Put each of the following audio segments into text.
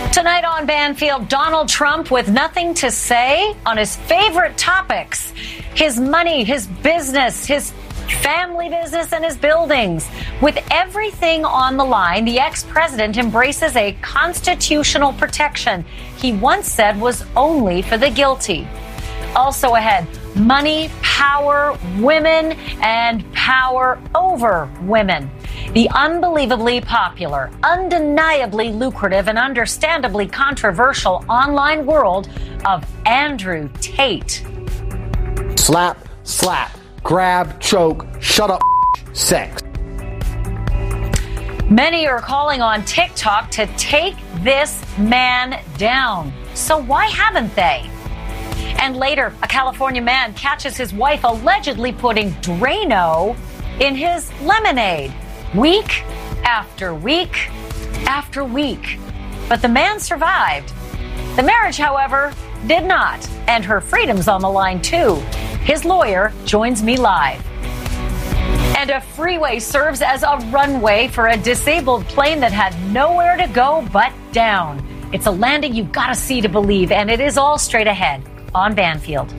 Tonight on Banfield, Donald Trump with nothing to say on his favorite topics. His money, his business, his family business, and his buildings. With everything on the line, the ex-president embraces a constitutional protection he once said was only for the guilty. Also ahead, money, power, women, and power over women. The unbelievably popular, undeniably lucrative, and understandably controversial online world of Andrew Tate. Slap, slap, grab, choke, shut up, sex. Many are calling on TikTok to take this man down. So why haven't they? And later, a California man catches his wife allegedly putting Drano in his lemonade. Week after week after week. But the man survived. The marriage, however, did not. And her freedom's on the line, too. His lawyer joins me live. And a freeway serves as a runway for a disabled plane that had nowhere to go but down. It's a landing you've got to see to believe, and it is all straight ahead on Banfield.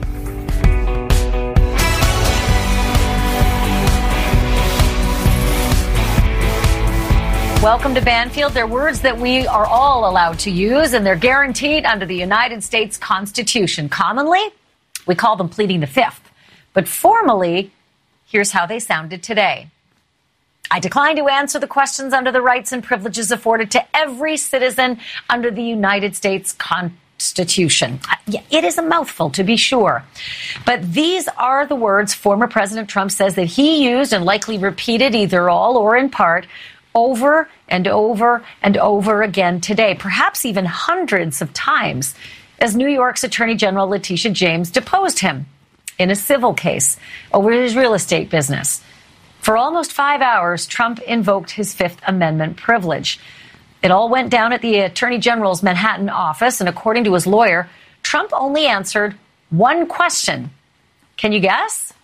Welcome to Banfield. They're words that we are all allowed to use, and they're guaranteed under the United States Constitution. Commonly, we call them pleading the fifth. But formally, here's how they sounded today. I decline to answer the questions under the rights and privileges afforded to every citizen under the United States Constitution. It is a mouthful, to be sure. But these are the words former President Trump says that he used and likely repeated either all or in part over and over and over again today, perhaps even hundreds of times, as New York's Attorney General Letitia James deposed him in a civil case over his real estate business. For almost 5 hours, Trump invoked his Fifth Amendment privilege. It all went down at the Attorney General's Manhattan office, and according to his lawyer, Trump only answered one question. Can you guess?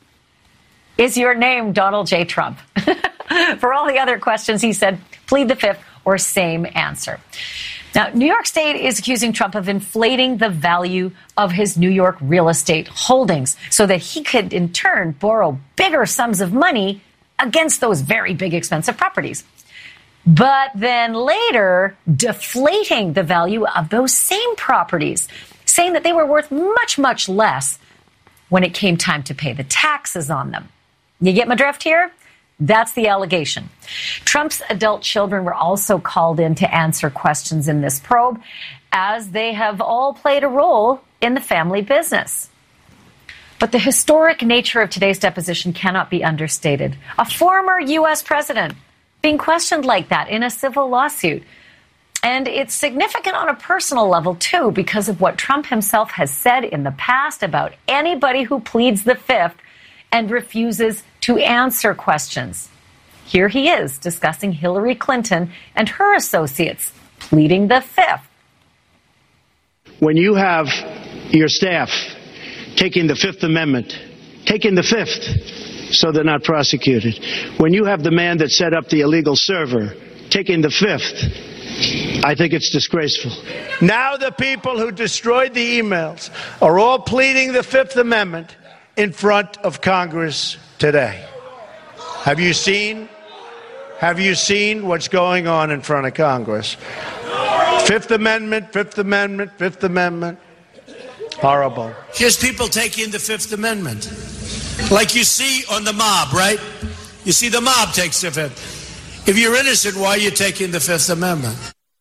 Is your name Donald J. Trump? For all the other questions, he said, plead the fifth or same answer. Now, New York State is accusing Trump of inflating the value of his New York real estate holdings so that he could, in turn, borrow bigger sums of money against those very big, expensive properties. But then later, deflating the value of those same properties, saying that they were worth much, much less when it came time to pay the taxes on them. You get my drift here? That's the allegation. Trump's adult children were also called in to answer questions in this probe, as they have all played a role in the family business. But the historic nature of today's deposition cannot be understated. A former U.S. president being questioned like that in a civil lawsuit. And it's significant on a personal level, too, because of what Trump himself has said in the past about anybody who pleads the fifth and refuses to answer questions. Here he is discussing Hillary Clinton and her associates pleading the fifth. When you have your staff taking the Fifth Amendment, taking the fifth so they're not prosecuted, when you have the man that set up the illegal server taking the fifth, I think it's disgraceful. Now the people who destroyed the emails are all pleading the Fifth Amendment in front of Congress today. Have you seen what's going on in front of Congress? Fifth Amendment, Fifth Amendment, Fifth Amendment. Horrible. Here's people taking the Fifth Amendment. Like you see on the mob, right? You see the mob takes the Fifth. If you're innocent, why are you taking the Fifth Amendment?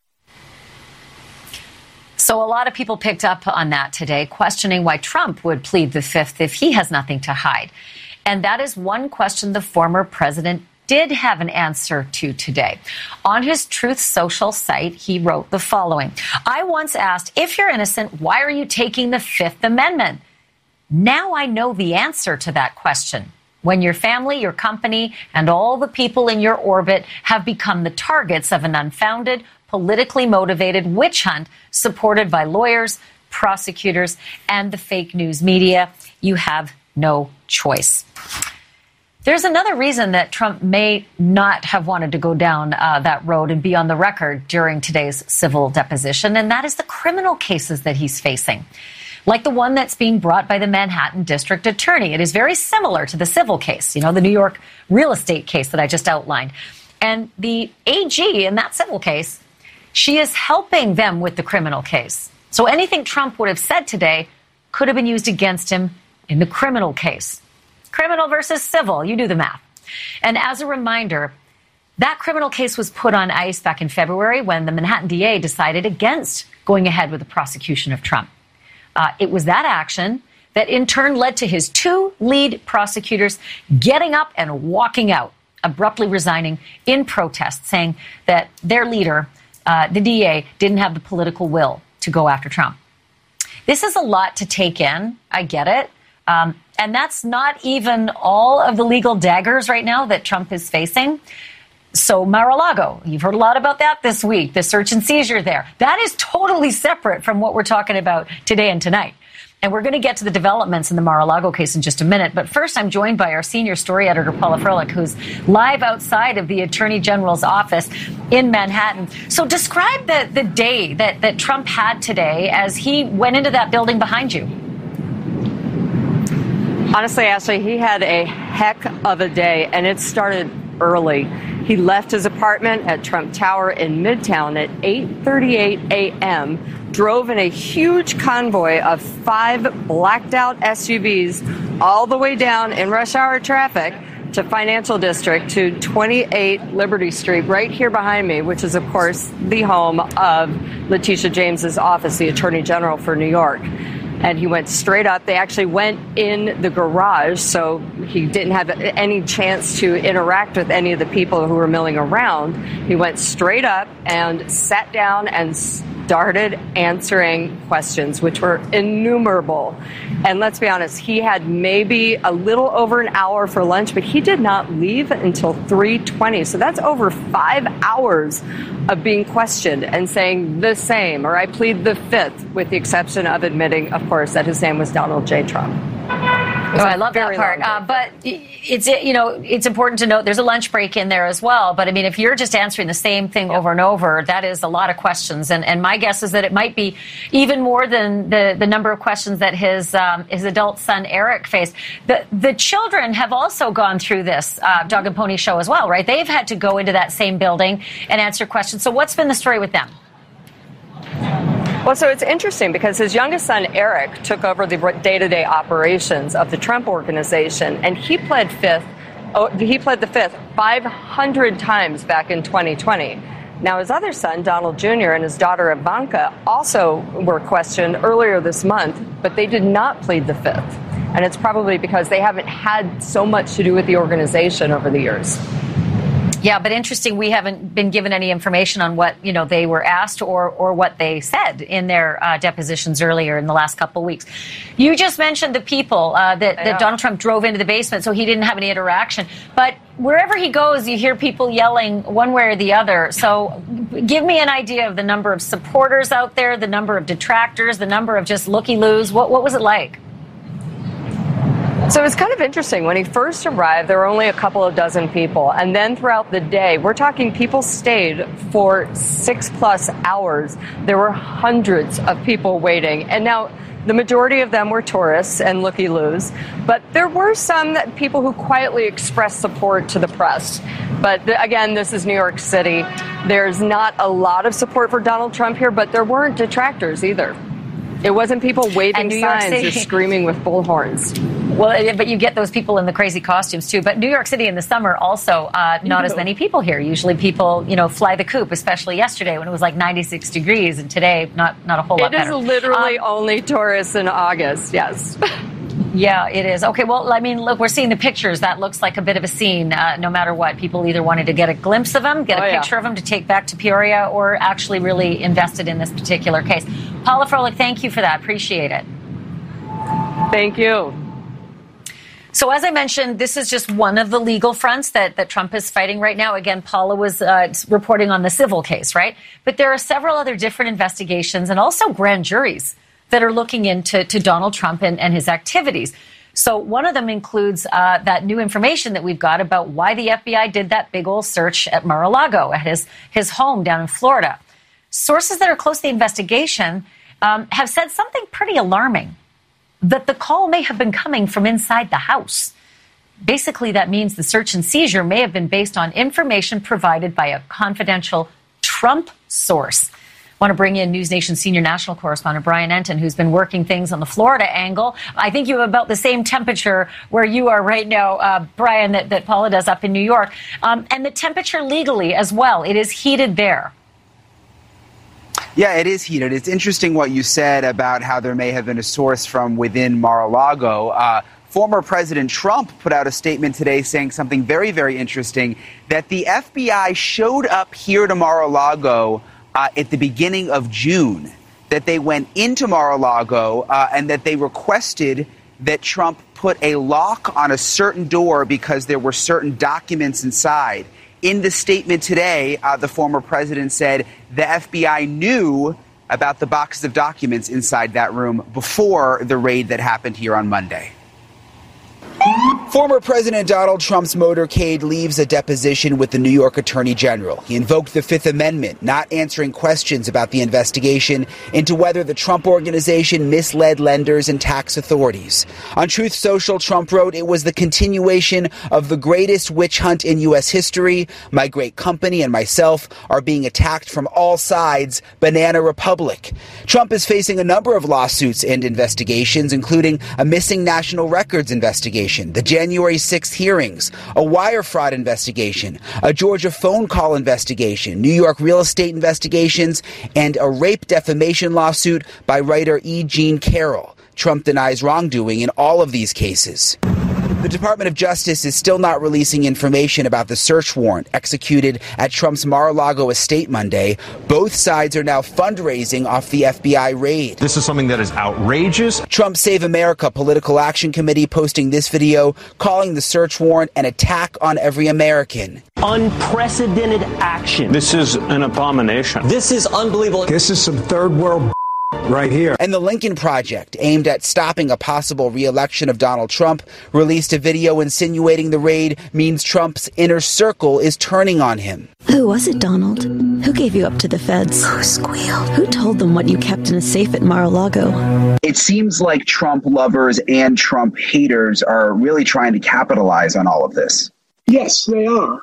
So a lot of people picked up on that today, questioning why Trump would plead the fifth if he has nothing to hide. And that is one question the former president did have an answer to today. On his Truth Social site, he wrote the following. I once asked, if you're innocent, why are you taking the Fifth Amendment? Now I know the answer to that question. When your family, your company, and all the people in your orbit have become the targets of an unfounded, politically motivated witch hunt supported by lawyers, prosecutors, and the fake news media, you have no choice. There's another reason that Trump may not have wanted to go down that road and be on the record during today's civil deposition, and that is the criminal cases that he's facing, like the one that's being brought by the Manhattan District Attorney. It is very similar to the civil case, the New York real estate case that I just outlined. And the AG in that civil case, she is helping them with the criminal case. So anything Trump would have said today could have been used against him in the criminal case. Criminal versus civil, you do the math. And as a reminder, that criminal case was put on ice back in February when the Manhattan DA decided against going ahead with the prosecution of Trump. It was that action that in turn led to his two lead prosecutors getting up and walking out, abruptly resigning in protest, saying that their leader, the DA, didn't have the political will to go after Trump. This is a lot to take in. I get it. And that's not even all of the legal daggers right now that Trump is facing. So Mar-a-Lago, you've heard a lot about that this week, the search and seizure there. That is totally separate from what we're talking about today and tonight. And we're going to get to the developments in the Mar-a-Lago case in just a minute. But first, I'm joined by our senior story editor, Paula Froelich, who's live outside of the Attorney General's office in Manhattan. So describe the day that Trump had today as he went into that building behind you. Honestly, Ashley, he had a heck of a day, and it started early. He left his apartment at Trump Tower in Midtown at 8:38 a.m., drove in a huge convoy of 5 blacked-out SUVs all the way down in rush hour traffic to Financial District to 28 Liberty Street, right here behind me, which is, of course, the home of Letitia James's office, the Attorney General for New York. And he went straight up. They actually went in the garage, so he didn't have any chance to interact with any of the people who were milling around. He went straight up and sat down and started answering questions, which were innumerable. And let's be honest, he had maybe a little over an hour for lunch, but he did not leave until 3:20. So that's over 5 hours of being questioned and saying the same, or I plead the fifth, with the exception of admitting, of course, that his name was Donald J. Trump. Oh, I love that part. But it's important to note there's a lunch break in there as well. But I mean, if you're just answering the same thing over and over, that is a lot of questions. And my guess is that it might be even more than the number of questions that his adult son Eric faced. The children have also gone through this Dog and Pony show as well, right? They've had to go into that same building and answer questions. So what's been the story with them? Well, so it's interesting because his youngest son, Eric, took over the day-to-day operations of the Trump Organization, and he pled the fifth 500 times back in 2020. Now, his other son, Donald Jr., and his daughter, Ivanka, also were questioned earlier this month, but they did not plead the fifth. And it's probably because they haven't had so much to do with the organization over the years. Yeah, but interesting, we haven't been given any information on what, they were asked or what they said in their depositions earlier in the last couple of weeks. You just mentioned the people that Donald Trump drove into the basement, so he didn't have any interaction. But wherever he goes, you hear people yelling one way or the other. So give me an idea of the number of supporters out there, the number of detractors, the number of just looky-loos. What was it like? So it was kind of interesting. When he first arrived, there were only a couple of dozen people. And then throughout the day, we're talking people stayed for 6+ hours. There were hundreds of people waiting. And now the majority of them were tourists and looky-loos. But there were some people who quietly expressed support to the press. But again, this is New York City. There's not a lot of support for Donald Trump here, but there weren't detractors either. It wasn't people waving signs or screaming with bullhorns. Well, but you get those people in the crazy costumes, too. But New York City in the summer also not as many people here. Usually people, fly the coop, especially yesterday when it was like 96 degrees. And today, not a whole lot better. It is literally only tourists in August, yes. Yeah, it is. Okay, well, I mean, look, we're seeing the pictures. That looks like a bit of a scene, no matter what. People either wanted to get a glimpse of him, get a picture of him to take back to Peoria, or actually really invested in this particular case. Paula Froelich, thank you for that. Appreciate it. Thank you. So as I mentioned, this is just one of the legal fronts that Trump is fighting right now. Again, Paula was reporting on the civil case, right? But there are several other different investigations and also grand juries that are looking into Donald Trump and his activities. So one of them includes that new information that we've got about why the FBI did that big old search at Mar-a-Lago, at his home down in Florida. Sources that are close to the investigation have said something pretty alarming, that the call may have been coming from inside the house. Basically, that means the search and seizure may have been based on information provided by a confidential Trump source. I want to bring in News Nation senior national correspondent Brian Entin, who's been working things on the Florida angle. I think you have about the same temperature where you are right now, Brian, that Paula does up in New York. And the temperature legally as well. It is heated there. Yeah, it is heated. It's interesting what you said about how there may have been a source from within Mar-a-Lago. Former President Trump put out a statement today saying something very, very interesting, that the FBI showed up here to Mar-a-Lago at the beginning of June, that they went into Mar-a-Lago and that they requested that Trump put a lock on a certain door because there were certain documents inside. In the statement today, the former president said the FBI knew about the boxes of documents inside that room before the raid that happened here on Monday. Former President Donald Trump's motorcade leaves a deposition with the New York Attorney General. He invoked the Fifth Amendment, not answering questions about the investigation into whether the Trump Organization misled lenders and tax authorities. On Truth Social, Trump wrote, "It was the continuation of the greatest witch hunt in U.S. history. My great company and myself are being attacked from all sides. Banana Republic." Trump is facing a number of lawsuits and investigations, including a missing national records investigation, the January 6th hearings, a wire fraud investigation, a Georgia phone call investigation, New York real estate investigations, and a rape defamation lawsuit by writer E. Jean Carroll. Trump denies wrongdoing in all of these cases. The Department of Justice is still not releasing information about the search warrant executed at Trump's Mar-a-Lago estate Monday. Both sides are now fundraising off the FBI raid. This is something that is outrageous. Trump Save America Political Action Committee posting this video calling the search warrant an attack on every American. Unprecedented action. This is an abomination. This is unbelievable. This is some third world right here. And the Lincoln Project, aimed at stopping a possible re-election of Donald Trump, released a video insinuating the raid means Trump's inner circle is turning on him. Who was it, Donald? Who gave you up to the feds? Who squealed? Who told them what you kept in a safe at Mar-a-Lago? It seems like Trump lovers and Trump haters are really trying to capitalize on all of this. Yes, they are.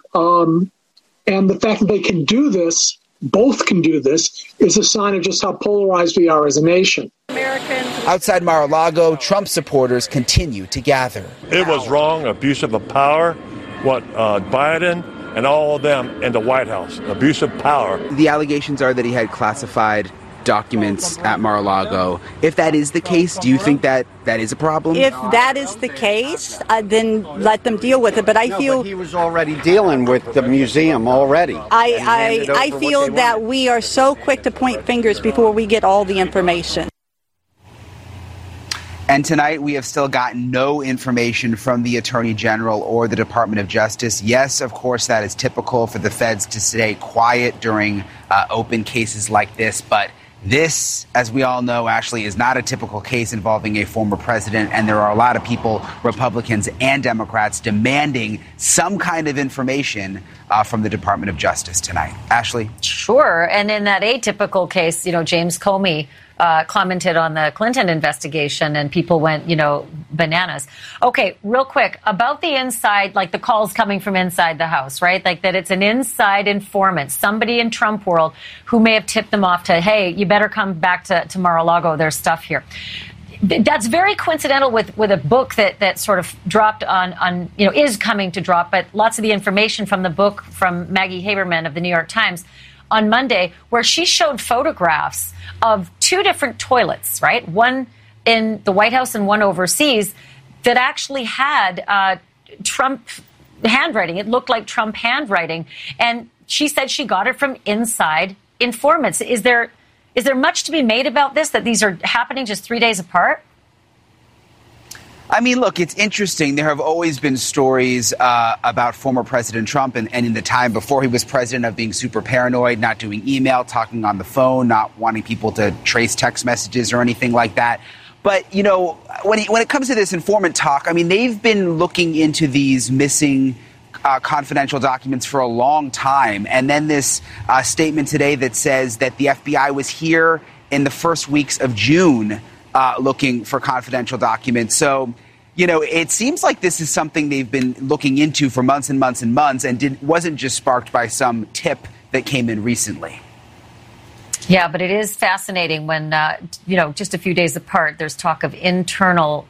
And the fact that they can do this, both can do this, is a sign of just how polarized we are as a nation. Outside Mar-a-Lago, Trump supporters continue to gather. It was wrong, abusive of power, what Biden and all of them in the White House, abuse of power. The allegations are that he had classified documents at Mar-a-Lago. If that is the case, do you think that that is a problem? If that is the case, then let them deal with it. But I feel he was already dealing with the museum already. I feel that we are so quick to point fingers before we get all the information. And tonight, we have still gotten no information from the Attorney General or the Department of Justice. Yes, of course, that is typical for the feds to stay quiet during open cases like this. But this, as we all know, Ashley, is not a typical case involving a former president. And there are a lot of people, Republicans and Democrats, demanding some kind of information from the Department of Justice tonight. Ashley? Sure. And in that atypical case, James Comey commented on the Clinton investigation and people went, bananas. Okay, real quick about the inside, like the calls coming from inside the house, right? Like that it's an inside informant, somebody in Trump world who may have tipped them off to, hey, you better come back to Mar-a-Lago. There's stuff here. That's very coincidental with a book that sort of dropped on is coming to drop, but lots of the information from the book from Maggie Haberman of the New York Times on Monday, where she showed photographs of two different toilets, right? One in the White House and one overseas that actually had Trump handwriting. It looked like Trump handwriting. And she said she got it from inside informants. Is there much to be made about this, that these are happening just 3 days apart? I mean, look, it's interesting. There have always been stories about former President Trump and in the time before he was president of being super paranoid, not doing email, talking on the phone, not wanting people to trace text messages or anything like that. But, when it comes to this informant talk, I mean, they've been looking into these missing confidential documents for a long time. And then this statement today that says that the FBI was here in the first weeks of June looking for confidential documents. So, it seems like this is something they've been looking into for months and months and months and wasn't just sparked by some tip that came in recently. Yeah, but it is fascinating when, just a few days apart, there's talk of internal,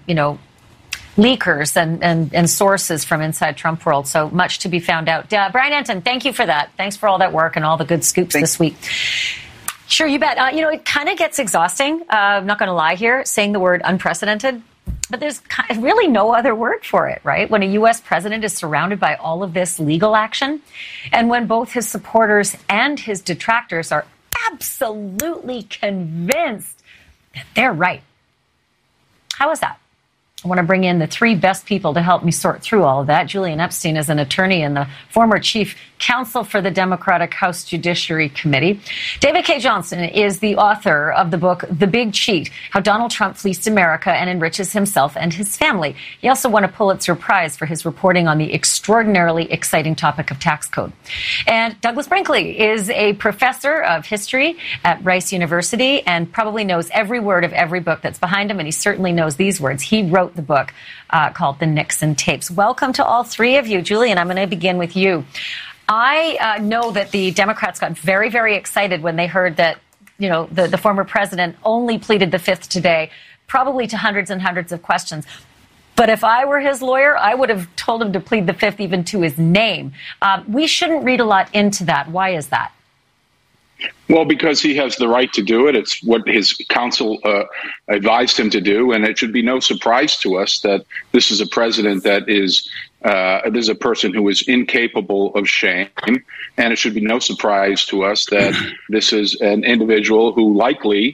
leakers and sources from inside Trump world. So much to be found out. Brian Entin, thank you for that. Thanks for all that work and all the good scoops this week. Sure, you bet. It kind of gets exhausting. I'm not going to lie here, saying the word unprecedented. But there's really no other word for it, right? When a U.S. president is surrounded by all of this legal action, and when both his supporters and his detractors are absolutely convinced that they're right. How is that? I want to bring in the three best people to help me sort through all of that. Julian Epstein is an attorney and the former chief counsel for the Democratic House Judiciary Committee. David Cay Johnston is the author of the book, The Big Cheat, How Donald Trump Fleeced America and Enriches Himself and His Family. He also won a Pulitzer Prize for his reporting on the extraordinarily exciting topic of tax code. And Douglas Brinkley is a professor of history at Rice University and probably knows every word of every book that's behind him, and he certainly knows these words. He wrote the book called The Nixon Tapes. Welcome to all three of you. Julian, I'm going to begin with you. I know that the Democrats got very, very excited when they heard that, the former president only pleaded the fifth today, probably to hundreds and hundreds of questions. But if I were his lawyer, I would have told him to plead the fifth even to his name. We shouldn't read a lot into that. Why is that? Well, because he has the right to do it. It's what his counsel advised him to do. And it should be no surprise to us that this is a president that is this is a person who is incapable of shame. And it should be no surprise to us that this is an individual who likely,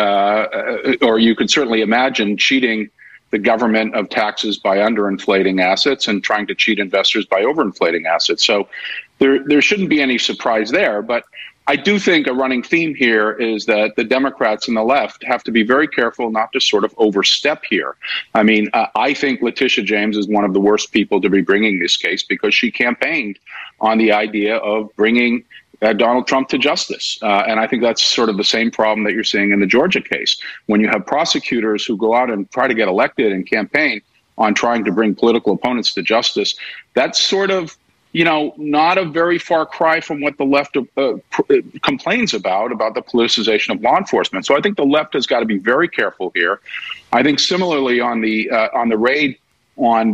or you could certainly imagine, cheating the government of taxes by underinflating assets and trying to cheat investors by overinflating assets. So there shouldn't be any surprise there. But I do think a running theme here is that the Democrats and the left have to be very careful not to sort of overstep here. I mean, I think Letitia James is one of the worst people to be bringing this case because she campaigned on the idea of bringing Donald Trump to justice. And I think that's sort of the same problem that you're seeing in the Georgia case. When you have prosecutors who go out and try to get elected and campaign on trying to bring political opponents to justice, that's sort of not a very far cry from what the left complains about the politicization of law enforcement. So I think the left has got to be very careful here. I think similarly on the raid on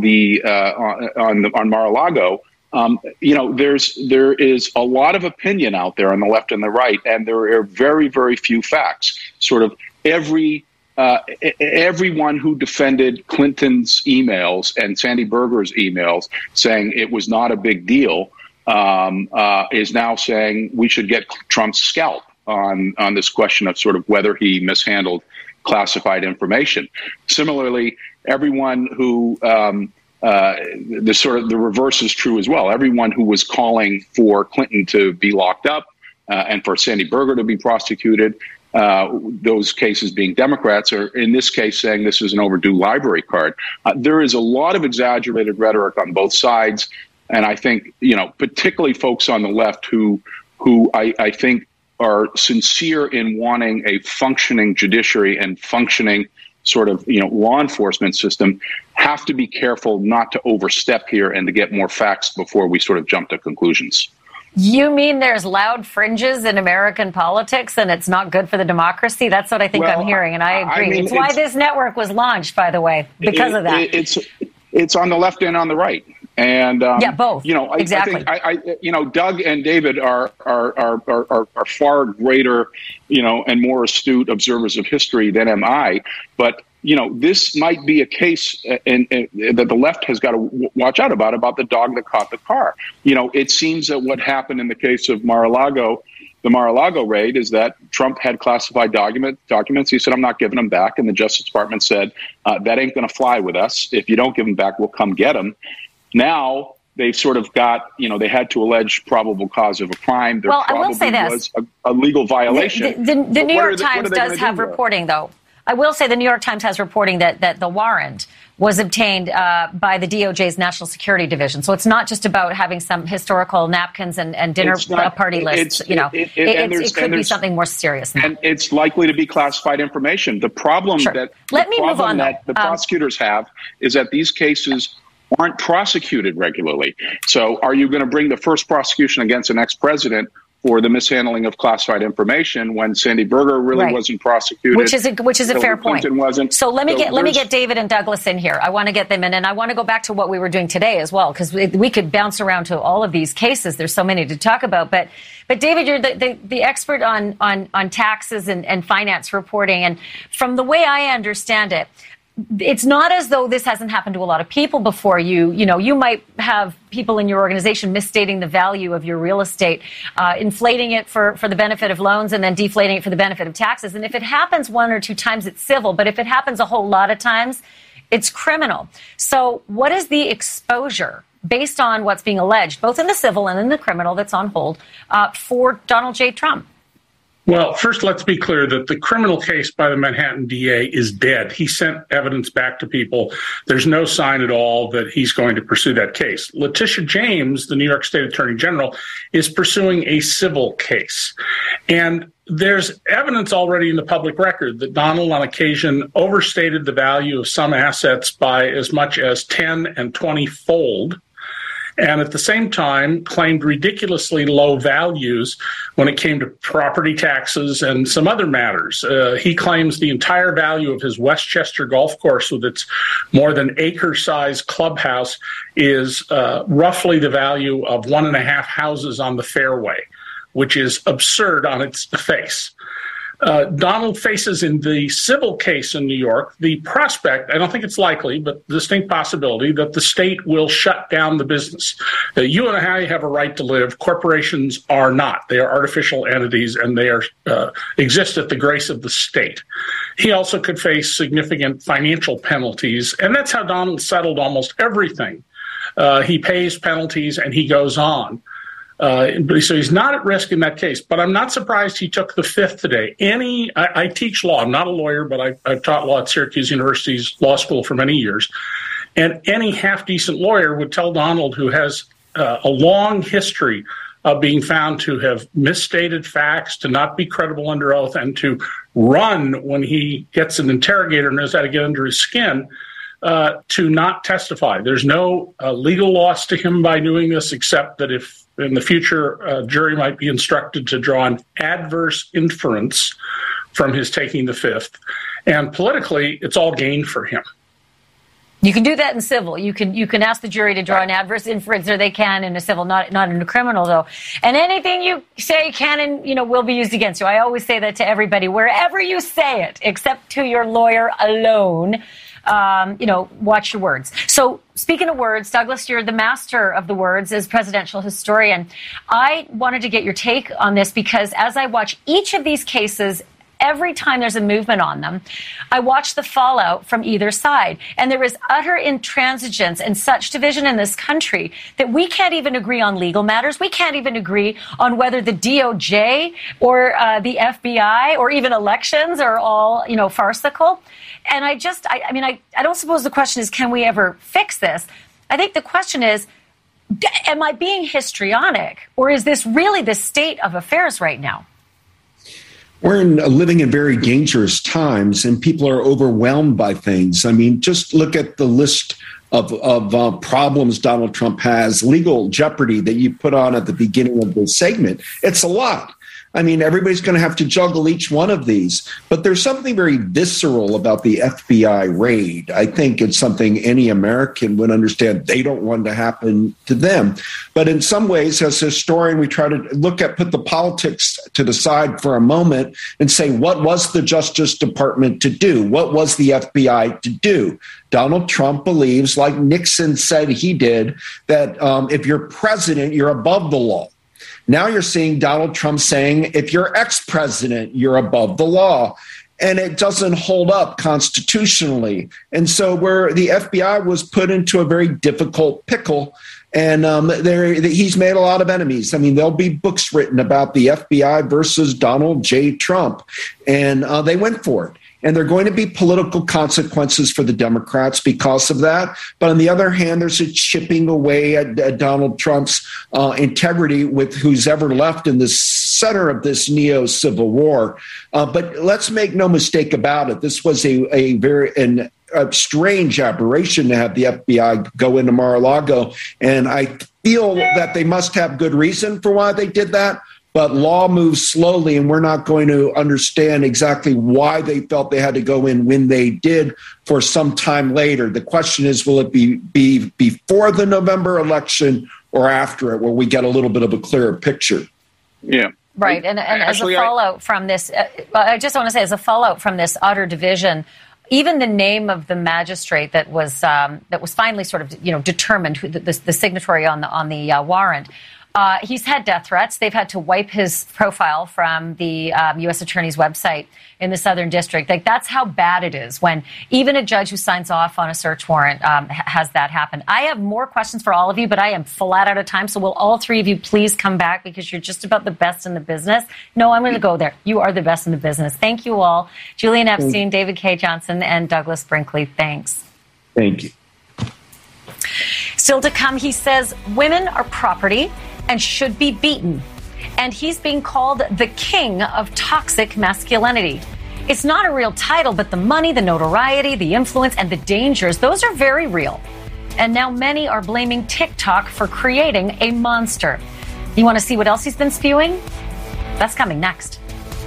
Mar-a-Lago, there is a lot of opinion out there on the left and the right, and there are very, very few facts. Sort of everyone who defended Clinton's emails and Sandy Berger's emails, saying it was not a big deal, is now saying we should get Trump's scalp on this question of sort of whether he mishandled classified information. Similarly, everyone who the reverse is true as well. Everyone who was calling for Clinton to be locked up and for Sandy Berger to be prosecuted, those cases being Democrats, are in this case saying this is an overdue library card. There is a lot of exaggerated rhetoric on both sides. And I think, particularly folks on the left who I think are sincere in wanting a functioning judiciary and functioning sort of, law enforcement system, have to be careful not to overstep here and to get more facts before we sort of jump to conclusions. You mean there's loud fringes in American politics and it's not good for the democracy? That's what I think I'm hearing, and I agree. I mean, it's why this network was launched, by the way, because of that. It's on the left and on the right. And both. Exactly. I think Doug and David are far greater, and more astute observers of history than am I. But this might be a case that the left has got to watch out about the dog that caught the car. It seems that what happened in the case of Mar-a-Lago, the Mar-a-Lago raid, is that Trump had classified documents. He said, I'm not giving them back. And the Justice Department said, that ain't going to fly with us. If you don't give them back, we'll come get them. Now they've sort of got, they had to allege probable cause of a crime. There I will say this. Was a legal violation. The New York Times does have reporting, though, I will say the New York Times has reporting that the warrant was obtained by the DOJ's National Security Division. So it's not just about having some historical napkins and dinner party lists. It could be something more serious now. And it's likely to be classified information. The problem that the prosecutors have is that these cases aren't prosecuted regularly. So are you going to bring the first prosecution against an ex-president for the mishandling of classified information when Sandy Berger really wasn't prosecuted? Which is a fair point. Wasn't. So let me get David and Douglas in here. I want to get them in, and I want to go back to what we were doing today as well, because we could bounce around to all of these cases. There's so many to talk about. But David, you're the expert on taxes and finance reporting, and from the way I understand it, it's not as though this hasn't happened to a lot of people before you. You might have people in your organization misstating the value of your real estate, inflating it for the benefit of loans and then deflating it for the benefit of taxes. And if it happens one or two times, it's civil. But if it happens a whole lot of times, it's criminal. So what is the exposure based on what's being alleged, both in the civil and in the criminal that's on hold, for Donald J. Trump? Well, first, let's be clear that the criminal case by the Manhattan DA is dead. He sent evidence back to people. There's no sign at all that he's going to pursue that case. Letitia James, the New York State Attorney General, is pursuing a civil case. And there's evidence already in the public record that Donald, on occasion, overstated the value of some assets by as much as 10 and 20-fold, and at the same time claimed ridiculously low values when it came to property taxes and some other matters. He claims the entire value of his Westchester golf course with its more than acre-sized clubhouse is roughly the value of 1.5 houses on the fairway, which is absurd on its face. Donald faces in the civil case in New York the prospect, I don't think it's likely, but distinct possibility, that the state will shut down the business. You and I have a right to live. Corporations are not. They are artificial entities, and they exist at the grace of the state. He also could face significant financial penalties, and that's how Donald settled almost everything. He pays penalties, and he goes on. So he's not at risk in that case, but I'm not surprised he took the fifth today. I teach law. I'm not a lawyer, but I've taught law at Syracuse University's law school for many years. And any half-decent lawyer would tell Donald, who has a long history of being found to have misstated facts, to not be credible under oath, and to run when he gets an interrogator and knows how to get under his skin, to not testify. There's no legal loss to him by doing this, except that if in the future a jury might be instructed to draw an adverse inference from his taking the fifth. And politically, it's all gain for him. You can do that in civil. You can ask the jury to draw an adverse inference, or they can in a civil, not in a criminal, though. And anything you say can and will be used against you. I always say that to everybody, wherever you say it, except to your lawyer alone. Watch your words. So speaking of words, Douglas, you're the master of the words as presidential historian. I wanted to get your take on this because as I watch each of these cases, every time there's a movement on them, I watch the fallout from either side. And there is utter intransigence and such division in this country that we can't even agree on legal matters. We can't even agree on whether the DOJ or the FBI or even elections are all, farcical. And I don't suppose the question is, can we ever fix this? I think the question is, am I being histrionic, or is this really the state of affairs right now? We're living in very dangerous times, and people are overwhelmed by things. I mean, just look at the list of problems Donald Trump has, legal jeopardy that you put on at the beginning of the segment. It's a lot. I mean, everybody's going to have to juggle each one of these. But there's something very visceral about the FBI raid. I think it's something any American would understand they don't want to happen to them. But in some ways, as a historian, we try to put the politics to the side for a moment and say, what was the Justice Department to do? What was the FBI to do? Donald Trump believes, like Nixon said he did, that if you're president, you're above the law. Now you're seeing Donald Trump saying, if you're ex-president, you're above the law. And it doesn't hold up constitutionally. And so the FBI was put into a very difficult pickle. And he's made a lot of enemies. I mean, there'll be books written about the FBI versus Donald J. Trump. And they went for it. And there are going to be political consequences for the Democrats because of that. But on the other hand, there's a chipping away at Donald Trump's integrity with who's ever left in the center of this neo-civil war. But let's make no mistake about it. This was a strange aberration to have the FBI go into Mar-a-Lago. And I feel that they must have good reason for why they did that. But law moves slowly, and we're not going to understand exactly why they felt they had to go in when they did for some time later. The question is, will it be before the November election or after it, where we get a little bit of a clearer picture? Yeah. Right. And as a fallout from this, I just want to say, as a fallout from this utter division, even the name of the magistrate that was finally sort of, determined, the signatory on the warrant, he's had death threats. They've had to wipe his profile from the U.S. Attorney's website in the Southern District. Like, that's how bad it is when even a judge who signs off on a search warrant has that happen. I have more questions for all of you, but I am flat out of time. So will all three of you please come back, because you're just about the best in the business. No, I'm going to go there. You are the best in the business. Thank you all. Julian Epstein, David K. Johnson, and Douglas Brinkley. Thanks. Thank you. Still to come, he says women are property and should be beaten. And he's being called the king of toxic masculinity. It's not a real title, but the money, the notoriety, the influence, and the dangers, those are very real. And now many are blaming TikTok for creating a monster. You want to see what else he's been spewing? That's coming next.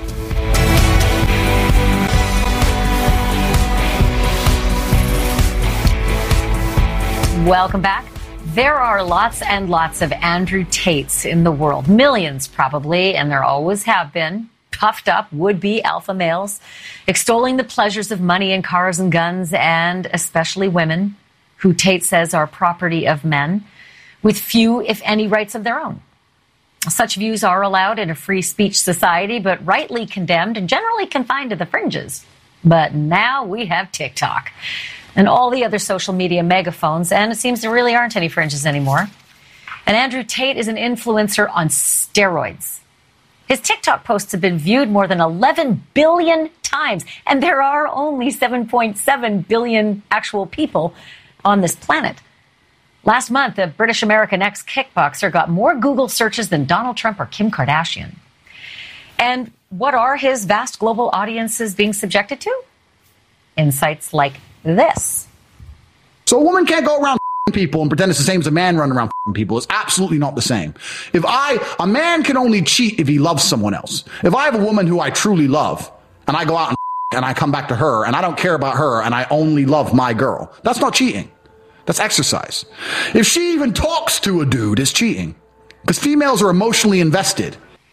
Welcome back. There are lots and lots of Andrew Tates in the world. Millions, probably, and there always have been. Puffed up would-be alpha males, extolling the pleasures of money and cars and guns, and especially women, who Tate says are property of men, with few, if any, rights of their own. Such views are allowed in a free speech society, but rightly condemned and generally confined to the fringes. But now we have TikTok and all the other social media megaphones, and it seems there really aren't any fringes anymore. And Andrew Tate is an influencer on steroids. His TikTok posts have been viewed more than 11 billion times, and there are only 7.7 billion actual people on this planet. Last month, the British-American ex-kickboxer got more Google searches than Donald Trump or Kim Kardashian. And what are his vast global audiences being subjected to? Insights like this. So a woman can't go around people and pretend it's the same as a man running around people. It's absolutely not the same. A man can only cheat if he loves someone else. If I have a woman who I truly love and I go out and I come back to her and I don't care about her and I only love my girl, that's not cheating. That's exercise. If she even talks to a dude, it's cheating. Because females are emotionally invested.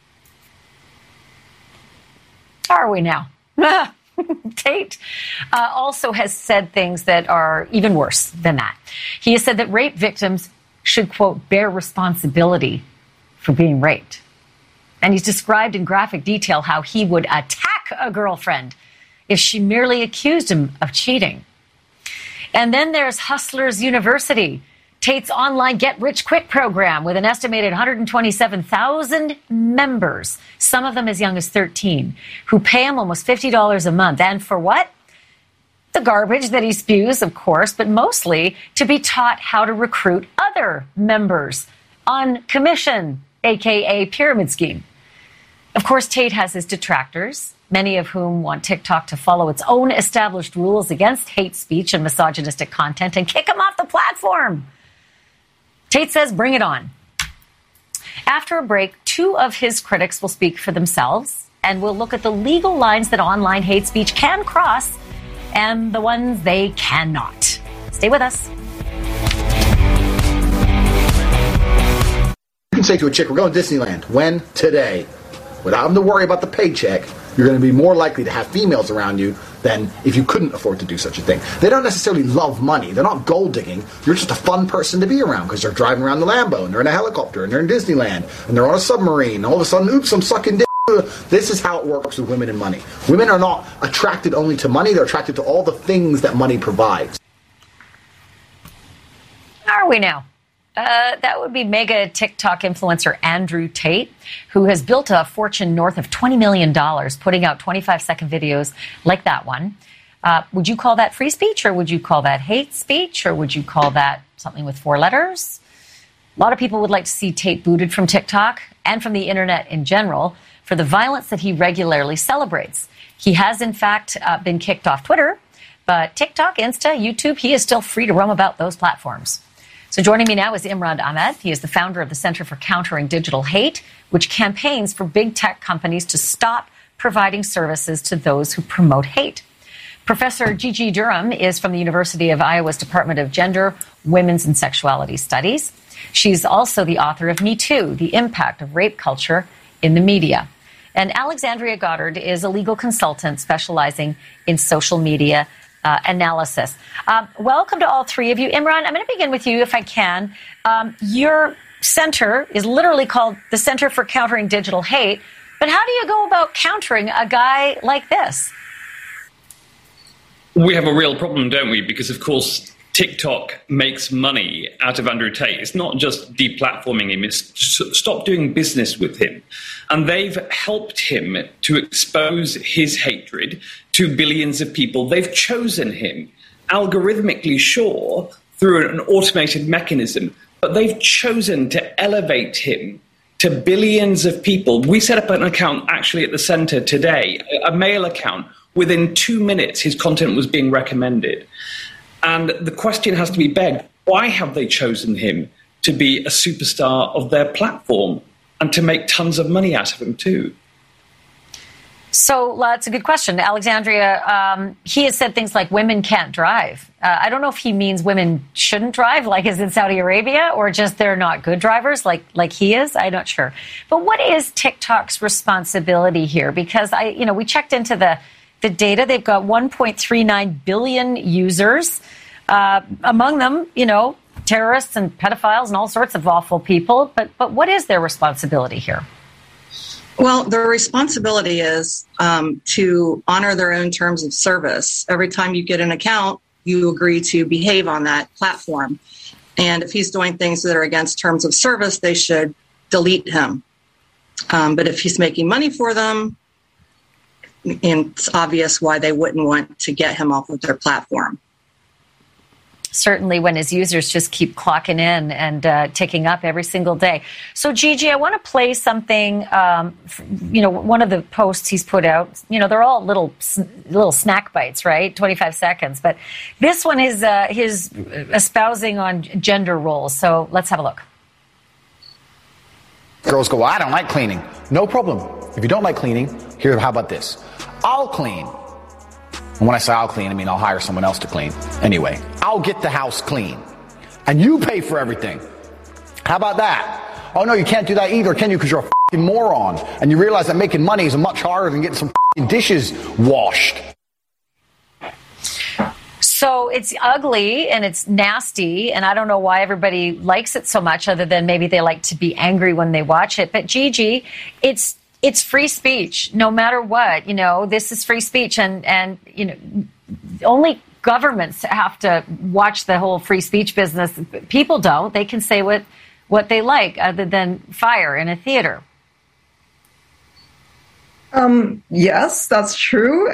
Are we now? Tate also has said things that are even worse than that. He has said that rape victims should, quote, bear responsibility for being raped. And he's described in graphic detail how he would attack a girlfriend if she merely accused him of cheating. And then there's Hustlers University, Tate's online get-rich-quick program with an estimated 127,000 members, some of them as young as 13, who pay him almost $50 a month. And for what? The garbage that he spews, of course, but mostly to be taught how to recruit other members on commission, a.k.a. pyramid scheme. Of course, Tate has his detractors, many of whom want TikTok to follow its own established rules against hate speech and misogynistic content and kick him off the platform. Tate says, bring it on. After a break, two of his critics will speak for themselves, and we'll look at the legal lines that online hate speech can cross and the ones they cannot. Stay with us. You can say to a chick, we're going to Disneyland. When? Today. Without having to worry about the paycheck, you're going to be more likely to have females around you than if you couldn't afford to do such a thing. They don't necessarily love money. They're not gold digging. You're just a fun person to be around because they're driving around the Lambo and they're in a helicopter and they're in Disneyland and they're on a submarine. And all of a sudden, oops, I'm sucking dick. This is how it works with women and money. Women are not attracted only to money. They're attracted to all the things that money provides. Are we now? That would be mega TikTok influencer Andrew Tate, who has built a fortune north of $20 million, putting out 25-second videos like that one. Would you call that free speech, or would you call that hate speech, or would you call that something with 4 letters? A lot of people would like to see Tate booted from TikTok and from the internet in general for the violence that he regularly celebrates. He has, in fact, been kicked off Twitter, but TikTok, Insta, YouTube, he is still free to roam about those platforms. So joining me now is Imran Ahmed. He is the founder of the Center for Countering Digital Hate, which campaigns for big tech companies to stop providing services to those who promote hate. Professor Gigi Durham is from the University of Iowa's Department of Gender, Women's and Sexuality Studies. She's also the author of Me Too, The Impact of Rape Culture in the Media. And Alexandria Goddard is a legal consultant specializing in social media analysis. Welcome to all three of you. Imran, I'm going to begin with you if I can. Your center is literally called the Center for Countering Digital Hate. But how do you go about countering a guy like this? We have a real problem, don't we? Because, of course, TikTok makes money out of Andrew Tate. It's not just deplatforming him, it's stop doing business with him. And they've helped him to expose his hatred to billions of people. They've chosen him, algorithmically, sure, through an automated mechanism, but they've chosen to elevate him to billions of people. We set up an account actually at the center today, a mail account. Within 2 minutes, his content was being recommended. And the question has to be begged, why have they chosen him to be a superstar of their platform and to make tons of money out of him too? So that's a good question. Alexandria, he has said things like women can't drive. I don't know if he means women shouldn't drive, like is in Saudi Arabia, or just they're not good drivers like he is. I'm not sure. But what is TikTok's responsibility here? Because we checked into the data. They've got 1.39 billion users, among them, terrorists and pedophiles and all sorts of awful people. But what is their responsibility here? Well, their responsibility is to honor their own terms of service. Every time you get an account, you agree to behave on that platform. And if he's doing things that are against terms of service, they should delete him. But if he's making money for them, and it's obvious why they wouldn't want to get him off of their platform. Certainly when his users just keep clocking in and ticking up every single day. So, Gigi, I want to play something, one of the posts he's put out, they're all little snack bites, right? 25 seconds. But this one is his espousing on gender roles. So let's have a look. Girls go, well, I don't like cleaning. No problem. If you don't like cleaning, how about this? I'll clean. And when I say I'll clean, I mean I'll hire someone else to clean. Anyway, I'll get the house clean. And you pay for everything. How about that? Oh, no, you can't do that either, can you? Because you're a f***ing moron. And you realize that making money is much harder than getting some f***ing dishes washed. So it's ugly and it's nasty, and I don't know why everybody likes it so much, other than maybe they like to be angry when they watch it. But Gigi, it's free speech, no matter what. This is free speech, and only governments have to watch the whole free speech business. People don't. They can say what they like, other than fire in a theater. Yes, that's true.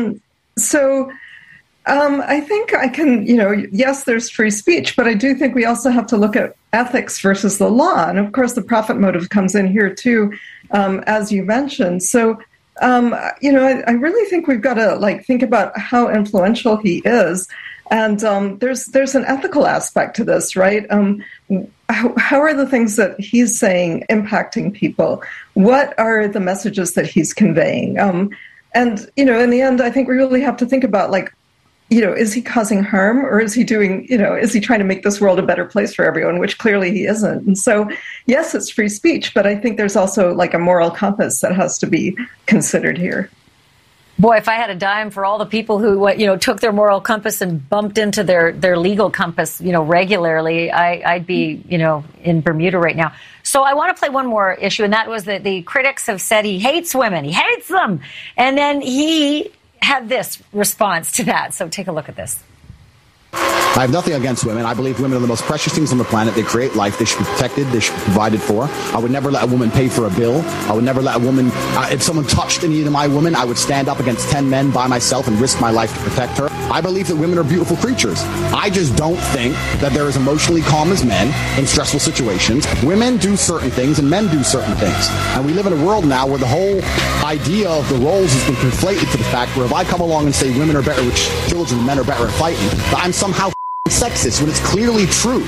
I think I can, yes, there's free speech, but I do think we also have to look at ethics versus the law. And of course, the profit motive comes in here too, as you mentioned. So, I really think we've got to think about how influential he is. And there's an ethical aspect to this, right? How are the things that he's saying impacting people? What are the messages that he's conveying? And, in the end, I think we really have to think about, is he causing harm, or is he doing, is he trying to make this world a better place for everyone, which clearly he isn't. And so, yes, it's free speech, but I think there's also a moral compass that has to be considered here. Boy, if I had a dime for all the people who, took their moral compass and bumped into their legal compass, regularly, I'd be, in Bermuda right now. So I want to play one more issue, and that was that the critics have said he hates women. He hates them. And then he had this response to that. So take a look at this. I have nothing against women. I believe women are the most precious things on the planet. They create life. They should be protected. They should be provided for. I would never let a woman pay for a bill. I would never let a woman, if someone touched any of my women, I would stand up against 10 men by myself and risk my life to protect her. I believe that women are beautiful creatures. I just don't think that they're as emotionally calm as men in stressful situations. Women do certain things and men do certain things. And we live in a world now where the whole idea of the roles has been conflated to the fact where if I come along and say women are better with children and men are better at fighting, that I'm somehow sexist when it's clearly true.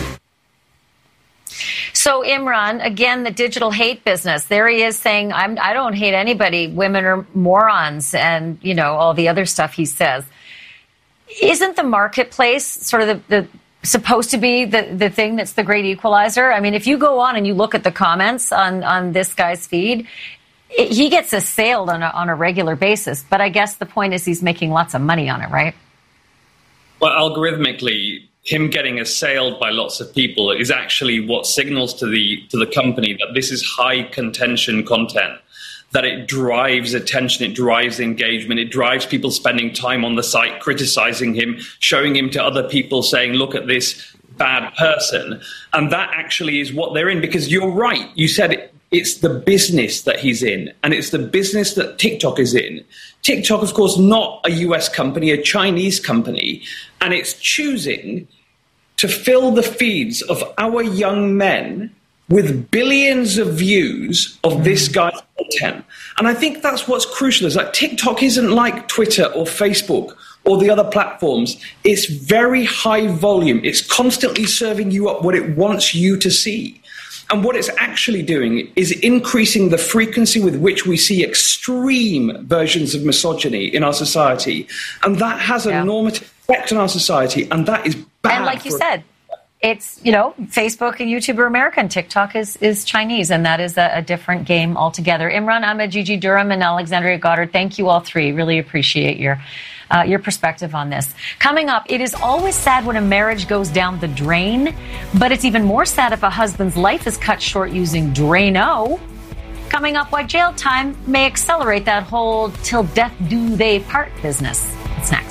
So Imran, again, the digital hate business, there he is saying, I don't hate anybody. Women are morons and, all the other stuff he says. Isn't the marketplace sort of the supposed to be the thing that's the great equalizer? I mean, if you go on and you look at the comments on this guy's feed, he gets assailed on a regular basis. But I guess the point is he's making lots of money on it, right? Well, algorithmically, him getting assailed by lots of people is actually what signals to the company that this is high contention content, that it drives attention, it drives engagement, it drives people spending time on the site, criticizing him, showing him to other people, saying, look at this bad person. And that actually is what they're in, because you're right. You said it's the business that he's in, and it's the business that TikTok is in. TikTok, of course, not a US company, a Chinese company, and it's choosing to fill the feeds of our young men with billions of views of this guy's content. And I think that's what's crucial. Is like TikTok isn't like Twitter or Facebook or the other platforms. It's very high volume. It's constantly serving you up what it wants you to see. And what it's actually doing is increasing the frequency with which we see extreme versions of misogyny in our society. And that has a normative effect on our society, and that is bad. And like you said, it's, Facebook and YouTube are American. TikTok is Chinese, and that is a different game altogether. Imran Ahmed, Gigi Durham, and Alexandria Goddard, thank you all three. Really appreciate your perspective on this. Coming up, it is always sad when a marriage goes down the drain, but it's even more sad if a husband's life is cut short using Drano. Coming up, why jail time may accelerate that whole till death do they part business. It's next.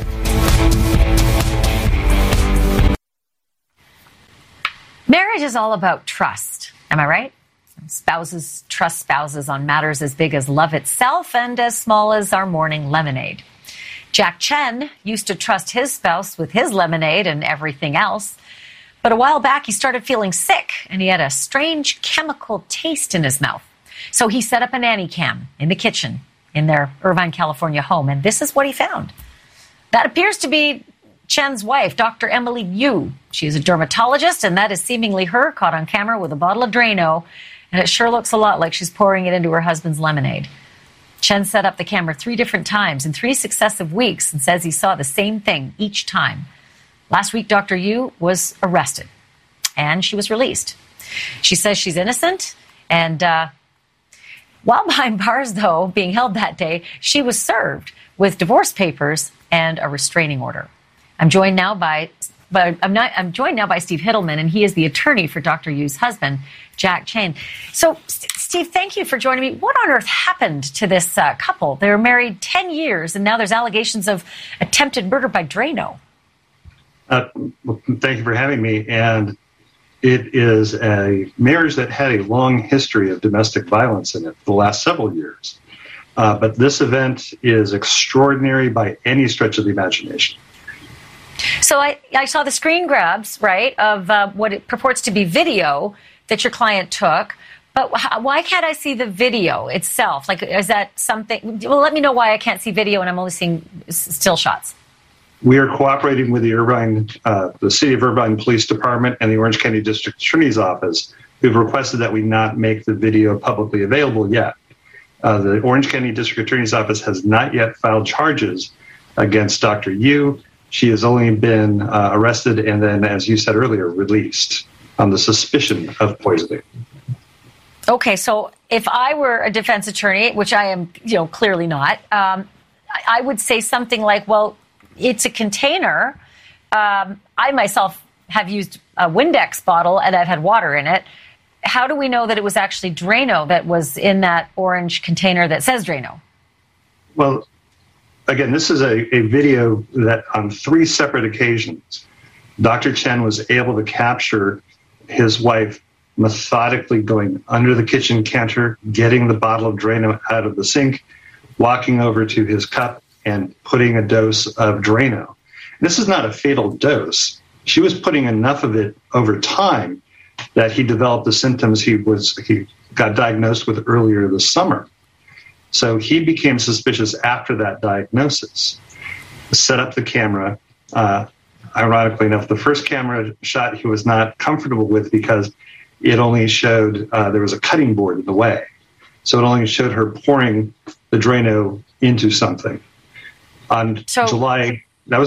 Marriage is all about trust. Am I right? Spouses trust spouses on matters as big as love itself and as small as our morning lemonade. Jack Chen used to trust his spouse with his lemonade and everything else. But a while back, he started feeling sick and he had a strange chemical taste in his mouth. So he set up a nanny cam in the kitchen in their Irvine, California home. And this is what he found. That appears to be Chen's wife, Dr. Emily Yu. She is a dermatologist, and that is seemingly her caught on camera with a bottle of Drano. And it sure looks a lot like she's pouring it into her husband's lemonade. Chen set up the camera 3 different times in 3 successive weeks and says he saw the same thing each time. Last week, Dr. Yu was arrested, and she was released. She says she's innocent, and while behind bars, though, being held that day, she was served with divorce papers and a restraining order. I'm joined now by Steve Hittleman, and he is the attorney for Dr. Yu's husband, Jack Chen. So, Steve, thank you for joining me. What on earth happened to this couple? They were married 10 years, and now there's allegations of attempted murder by Drano. Well, thank you for having me. And it is a marriage that had a long history of domestic violence in it for the last several years. But this event is extraordinary by any stretch of the imagination. So I saw the screen grabs, right, of what it purports to be video that your client took. But why can't I see the video itself? Like, is that something? Well, let me know why I can't see video and I'm only seeing still shots. We are cooperating with the City of Irvine Police Department and the Orange County District Attorney's Office, who've requested that we not make the video publicly available yet. The Orange County District Attorney's Office has not yet filed charges against Dr. Yu. She has only been arrested and then, as you said earlier, released on the suspicion of poisoning. Okay, so if I were a defense attorney, which I am, clearly not, I would say something like, well, it's a container. I myself have used a Windex bottle and I've had water in it. How do we know that it was actually Drano that was in that orange container that says Drano? Well, again, this is a video that on 3 separate occasions Dr. Chen was able to capture his wife methodically going under the kitchen counter, getting the bottle of Drano out of the sink, walking over to his cup and putting a dose of Drano. This is not a fatal dose. She was putting enough of it over time that he developed the symptoms he got diagnosed with earlier this summer. So he became suspicious after that diagnosis. Set up the camera. Ironically enough, the first camera shot he was not comfortable with because it only showed there was a cutting board in the way. So it only showed her pouring the Drano into something. On July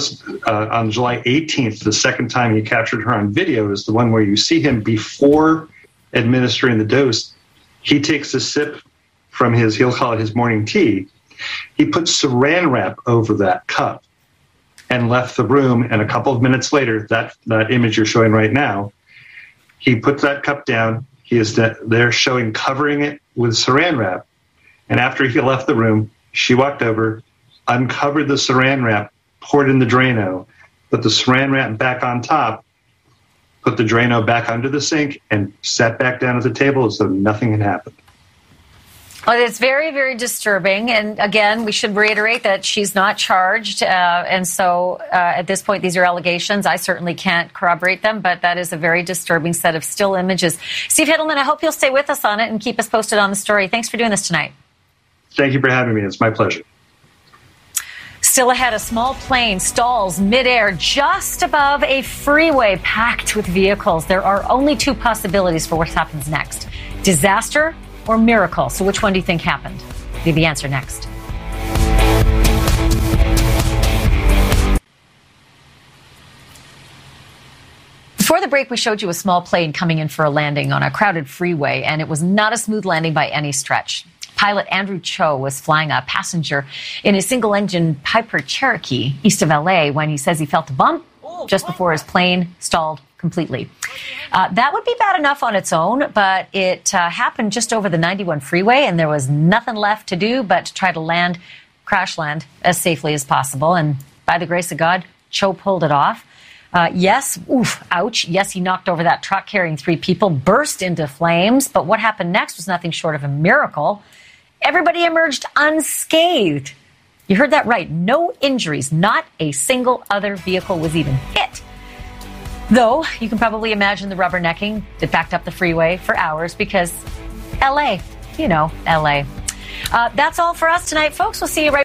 18th, the second time he captured her on video is the one where you see him before administering the dose. He takes a sip from he'll call it his morning tea. He put saran wrap over that cup and left the room. And a couple of minutes later, that image you're showing right now, he put that cup down. He is there covering it with saran wrap. And after he left the room, she walked over, uncovered the saran wrap, poured in the Drano, put the saran wrap back on top, put the Drano back under the sink, and sat back down at the table as though nothing had happened. Well, it's very, very disturbing. And again, we should reiterate that she's not charged. And so at this point, these are allegations. I certainly can't corroborate them, but that is a very disturbing set of still images. Steve Hittleman, I hope you'll stay with us on it and keep us posted on the story. Thanks for doing this tonight. Thank you for having me. It's my pleasure. Still ahead, a small plane stalls midair just above a freeway packed with vehicles. There are only two possibilities for what happens next: disaster or miracle. So which one do you think happened? Give you the answer next. Before the break, we showed you a small plane coming in for a landing on a crowded freeway, and it was not a smooth landing by any stretch. Pilot Andrew Cho was flying a passenger in a single-engine Piper Cherokee east of L.A. when he says he felt a bump just before his plane stalled completely. That would be bad enough on its own, but it happened just over the 91 freeway, and there was nothing left to do but to try to crash land as safely as possible. And by the grace of God, Cho pulled it off. Yes, ouch. Yes, he knocked over that truck carrying 3 people, burst into flames. But what happened next was nothing short of a miracle. Everybody emerged unscathed. You heard that right. No injuries. Not a single other vehicle was even hit. Though you can probably imagine the rubbernecking that backed up the freeway for hours because L.A., LA. That's all for us tonight, folks. We'll see you right